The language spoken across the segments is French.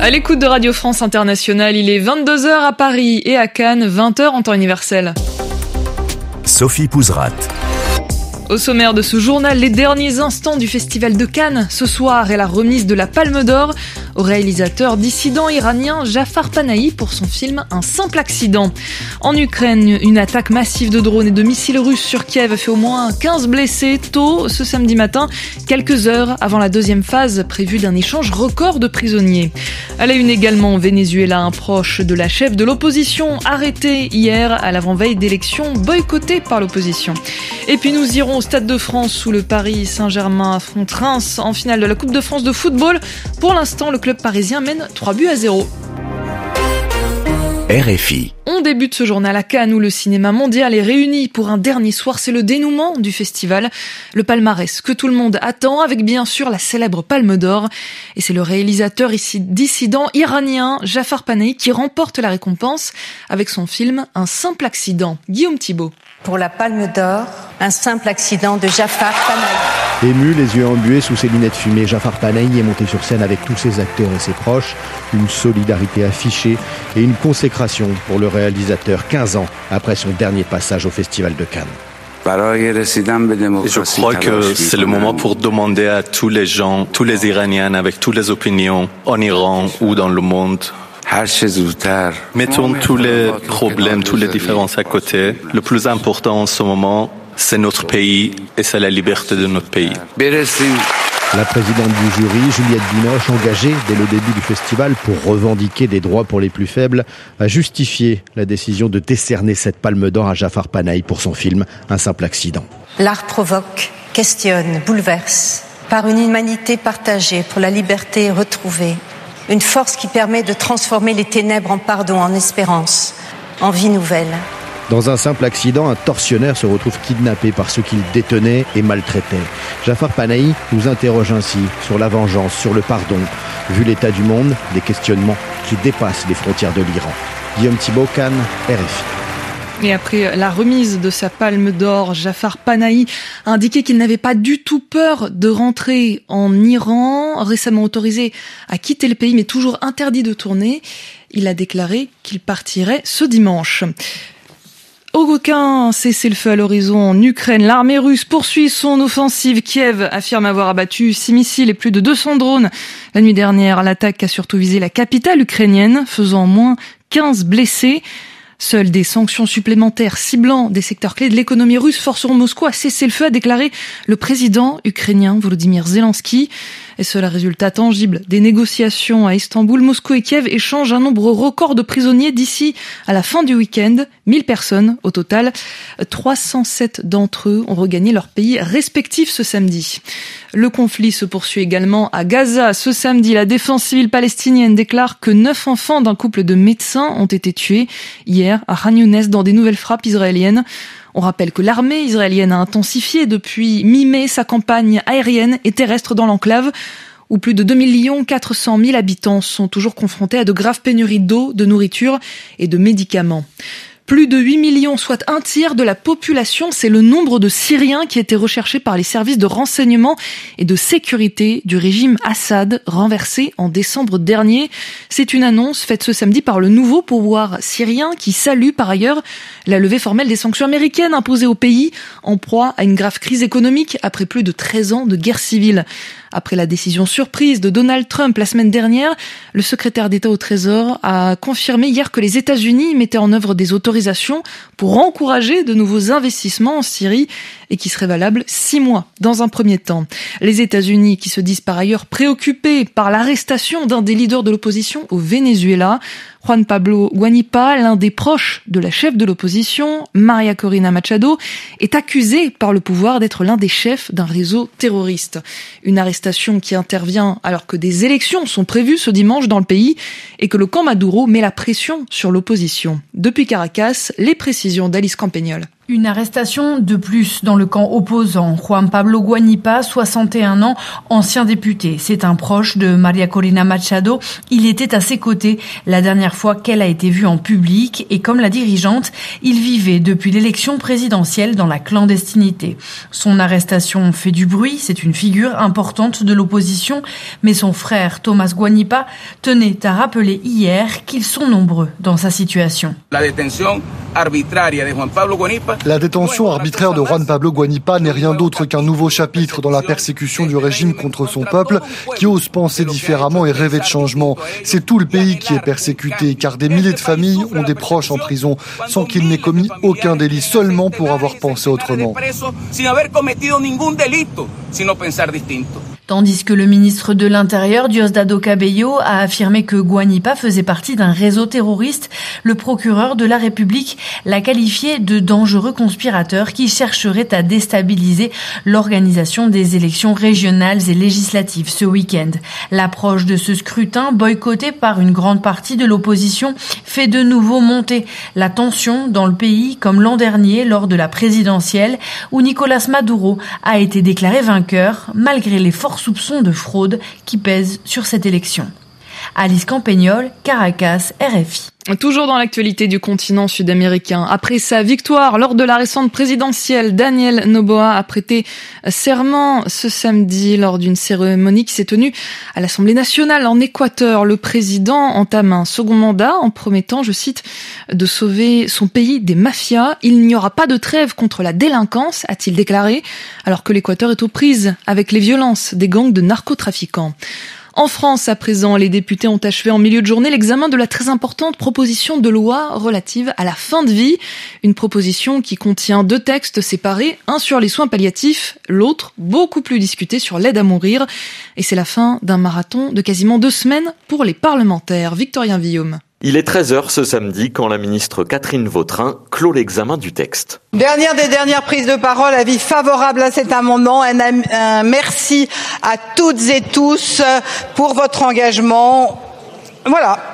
À l'écoute de Radio France Internationale, il est 22h à Paris et à Cannes, 20h en temps universel. Sophie Pouzrat. Au sommaire de ce journal, les derniers instants du Festival de Cannes. Ce soir est la remise de la Palme d'Or au réalisateur dissident iranien Jafar Panahi pour son film Un simple accident. En Ukraine, une attaque massive de drones et de missiles russes sur Kiev a fait au moins 15 blessés tôt ce samedi matin, quelques heures avant la deuxième phase prévue d'un échange record de prisonniers. À la une également au Venezuela, un proche de la chef de l'opposition arrêté hier à l'avant-veille d'élections boycottées par l'opposition. Et puis nous irons au Stade de France où le Paris Saint-Germain affronte Reims en finale de la Coupe de France de football. Pour l'instant, le club parisien mène 3-0. RFI. On débute ce journal à Cannes où le cinéma mondial est réuni pour un dernier soir. C'est le dénouement du festival. Le palmarès que tout le monde attend avec bien sûr la célèbre Palme d'Or. Et c'est le réalisateur dissident iranien Jafar Panahi qui remporte la récompense avec son film Un simple accident. Guillaume Thibault. Pour la Palme d'Or, Un simple accident de Jafar Panahi. Ému, les yeux embués sous ses lunettes fumées, Jafar Panahi est monté sur scène avec tous ses acteurs et ses proches. Une solidarité affichée et une consécration pour le réalisateur 15 ans après son dernier passage au Festival de Cannes. Je crois que c'est le moment pour demander à tous les gens, tous les Iraniens avec toutes les opinions, en Iran ou dans le monde, mettons tous les problèmes, toutes les différences à côté. Le plus important en ce moment, c'est notre pays et c'est la liberté de notre pays. La présidente du jury, Juliette Binoche, engagée dès le début du festival pour revendiquer des droits pour les plus faibles, a justifié la décision de décerner cette Palme d'Or à Jafar Panahi pour son film Un simple accident. L'art provoque, questionne, bouleverse. Par une humanité partagée pour la liberté retrouvée. Une force qui permet de transformer les ténèbres en pardon, en espérance, en vie nouvelle. Dans Un simple accident, un tortionnaire se retrouve kidnappé par ceux qu'il détenait et maltraitait. Jafar Panahi nous interroge ainsi sur la vengeance, sur le pardon. Vu l'état du monde, des questionnements qui dépassent les frontières de l'Iran. Guillaume Thibault, Cannes, RFI. Et après la remise de sa Palme d'Or, Jafar Panahi a indiqué qu'il n'avait pas du tout peur de rentrer en Iran, récemment autorisé à quitter le pays mais toujours interdit de tourner. Il a déclaré qu'il partirait ce dimanche. Aucun cessez-le-feu à l'horizon en Ukraine. L'armée russe poursuit son offensive. Kiev affirme avoir abattu 6 missiles et plus de 200 drones. La nuit dernière, l'attaque a surtout visé la capitale ukrainienne, faisant au moins 15 blessés. Seules des sanctions supplémentaires ciblant des secteurs clés de l'économie russe forceront Moscou à cesser le feu, a déclaré le président ukrainien Volodymyr Zelensky. Et cela résultat tangible des négociations à Istanbul. Moscou et Kiev échangent un nombre record de prisonniers d'ici à la fin du week-end. 1000 personnes au total. 307 d'entre eux ont regagné leur pays respectif ce samedi. Le conflit se poursuit également à Gaza. Ce samedi, la défense civile palestinienne déclare que 9 enfants d'un couple de médecins ont été tués hier à Khan Younes dans des nouvelles frappes israéliennes. On rappelle que l'armée israélienne a intensifié depuis mi-mai sa campagne aérienne et terrestre dans l'enclave, où plus de 2 400 000 habitants sont toujours confrontés à de graves pénuries d'eau, de nourriture et de médicaments. Plus de 8 millions, soit un tiers de la population, c'est le nombre de Syriens qui étaient recherchés par les services de renseignement et de sécurité du régime Assad, renversé en décembre dernier. C'est une annonce faite ce samedi par le nouveau pouvoir syrien qui salue par ailleurs la levée formelle des sanctions américaines imposées au pays en proie à une grave crise économique après plus de 13 ans de guerre civile. Après la décision surprise de Donald Trump la semaine dernière, le secrétaire d'État au Trésor a confirmé hier que les États-Unis mettaient en œuvre des autorisations pour encourager de nouveaux investissements en Syrie et qui seraient valables 6 mois dans un premier temps. Les États-Unis qui se disent par ailleurs préoccupés par l'arrestation d'un des leaders de l'opposition au Venezuela, Juan Pablo Guanipa, l'un des proches de la chef de l'opposition, Maria Corina Machado, est accusé par le pouvoir d'être l'un des chefs d'un réseau terroriste. Une arrestation qui intervient alors que des élections sont prévues ce dimanche dans le pays et que le camp Maduro met la pression sur l'opposition. Depuis Caracas, les précisions d'Alice Campagnol. Une arrestation de plus dans le camp opposant. Juan Pablo Guanipa, 61 ans, ancien député. C'est un proche de María Corina Machado. Il était à ses côtés la dernière fois qu'elle a été vue en public et comme la dirigeante, il vivait depuis l'élection présidentielle dans la clandestinité. Son arrestation fait du bruit, c'est une figure importante de l'opposition, mais son frère Tomás Guanipa tenait à rappeler hier qu'ils sont nombreux dans sa situation. La détention arbitraire de Juan Pablo Guanipa. La détention arbitraire de Juan Pablo Guanipa n'est rien d'autre qu'un nouveau chapitre dans la persécution du régime contre son peuple qui ose penser différemment et rêver de changement. C'est tout le pays qui est persécuté car des milliers de familles ont des proches en prison sans qu'il n'ait commis aucun délit seulement pour avoir pensé autrement. Tandis que le ministre de l'Intérieur, Diosdado Cabello, a affirmé que Guanipa faisait partie d'un réseau terroriste, le procureur de la République l'a qualifié de dangereux conspirateur qui chercherait à déstabiliser l'organisation des élections régionales et législatives ce week-end. L'approche de ce scrutin, boycotté par une grande partie de l'opposition, fait de nouveau monter la tension dans le pays comme l'an dernier lors de la présidentielle où Nicolás Maduro a été déclaré vainqueur malgré les forts soupçons de fraude qui pèsent sur cette élection. Alice Campagnol, Caracas, RFI. Toujours dans l'actualité du continent sud-américain. Après sa victoire lors de la récente présidentielle, Daniel Noboa a prêté serment ce samedi lors d'une cérémonie qui s'est tenue à l'Assemblée nationale en Équateur. Le président entame un second mandat en promettant, je cite, de sauver son pays des mafias. Il n'y aura pas de trêve contre la délinquance, a-t-il déclaré, alors que l'Équateur est aux prises avec les violences des gangs de narcotrafiquants. En France, à présent, les députés ont achevé en milieu de journée l'examen de la très importante proposition de loi relative à la fin de vie. Une proposition qui contient 2 textes séparés, un sur les soins palliatifs, l'autre beaucoup plus discuté sur l'aide à mourir. Et c'est la fin d'un marathon de quasiment 2 semaines pour les parlementaires. Victorien Villaume. Il est 13h ce samedi quand la ministre Catherine Vautrin clôt l'examen du texte. Dernière prises de parole, avis favorable à cet amendement. Un merci à toutes et tous pour votre engagement. Voilà.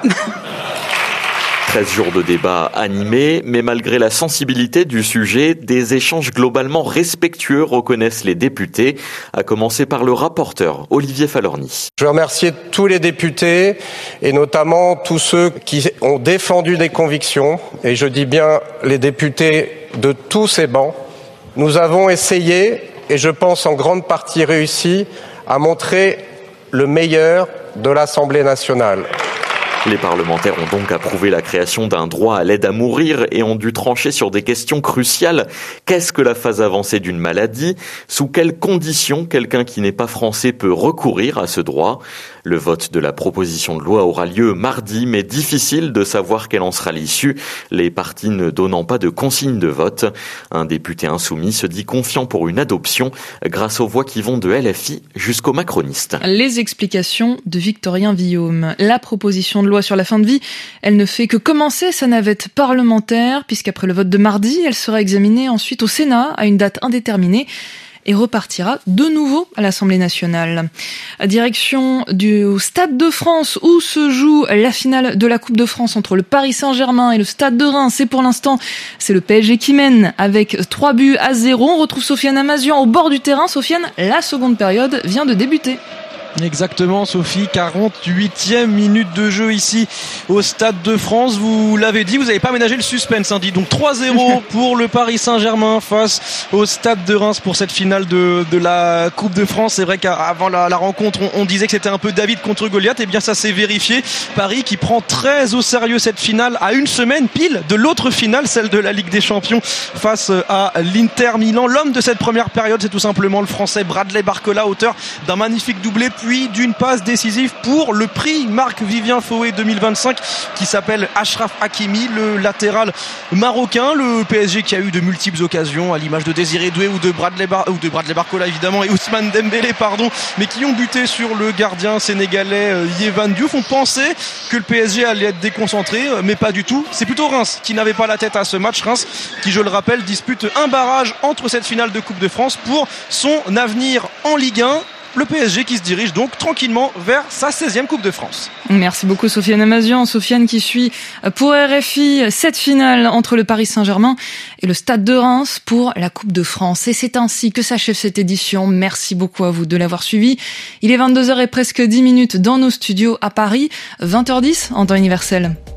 13 jours de débat animés, mais malgré la sensibilité du sujet, des échanges globalement respectueux reconnaissent les députés, à commencer par le rapporteur Olivier Falorni. Je veux remercier tous les députés et notamment tous ceux qui ont défendu des convictions, et je dis bien les députés de tous ces bancs. Nous avons essayé, et je pense en grande partie réussi, à montrer le meilleur de l'Assemblée nationale. Les parlementaires ont donc approuvé la création d'un droit à l'aide à mourir et ont dû trancher sur des questions cruciales. Qu'est-ce que la phase avancée d'une maladie ? Sous quelles conditions quelqu'un qui n'est pas français peut recourir à ce droit ? Le vote de la proposition de loi aura lieu mardi, mais difficile de savoir quelle en sera l'issue, les partis ne donnant pas de consigne de vote. Un député insoumis se dit confiant pour une adoption grâce aux voix qui vont de LFI jusqu'aux macronistes. Les explications de Victorien Villaume. La proposition de loi sur la fin de vie, elle ne fait que commencer sa navette parlementaire, puisqu'après le vote de mardi, elle sera examinée ensuite au Sénat à une date indéterminée et repartira de nouveau à l'Assemblée nationale. Direction du Stade de France où se joue la finale de la Coupe de France entre le Paris Saint-Germain et le Stade de Reims. Et pour l'instant, c'est le PSG qui mène avec 3-0. On retrouve Sofiane Amazian au bord du terrain. Sofiane, la seconde période vient de débuter. Exactement Sophie, 48e minute de jeu ici au Stade de France. Vous l'avez dit, vous n'avez pas ménagé le suspense, hein, dit. Donc 3-0 pour le Paris Saint-Germain face au Stade de Reims pour cette finale de la Coupe de France. C'est vrai qu'avant la rencontre, on disait que c'était un peu David contre Goliath. Et bien ça s'est vérifié. Paris qui prend très au sérieux cette finale à une semaine pile de l'autre finale, celle de la Ligue des Champions face à l'Inter Milan. L'homme de cette première période, c'est tout simplement le Français Bradley Barcola, auteur d'un magnifique doublé puis d'une passe décisive pour le prix Marc-Vivien Foé 2025 qui s'appelle Achraf Hakimi, le latéral marocain. Le PSG qui a eu de multiples occasions à l'image de Désiré Doué ou de Bradley Barcola évidemment et Ousmane Dembélé mais qui ont buté sur le gardien sénégalais Yehvan Diouf. On pensait que le PSG allait être déconcentré, mais pas du tout. C'est plutôt Reims qui n'avait pas la tête à ce match. Reims qui, je le rappelle, dispute un barrage entre cette finale de Coupe de France pour son avenir en Ligue 1 le PSG qui se dirige donc tranquillement vers sa 16e Coupe de France. Merci beaucoup Sofiane Amazian. Sofiane qui suit pour RFI cette finale entre le Paris Saint-Germain et le Stade de Reims pour la Coupe de France. Et c'est ainsi que s'achève cette édition. Merci beaucoup à vous de l'avoir suivi. Il est 22h et presque 10 minutes dans nos studios à Paris, 20h10 en temps universel.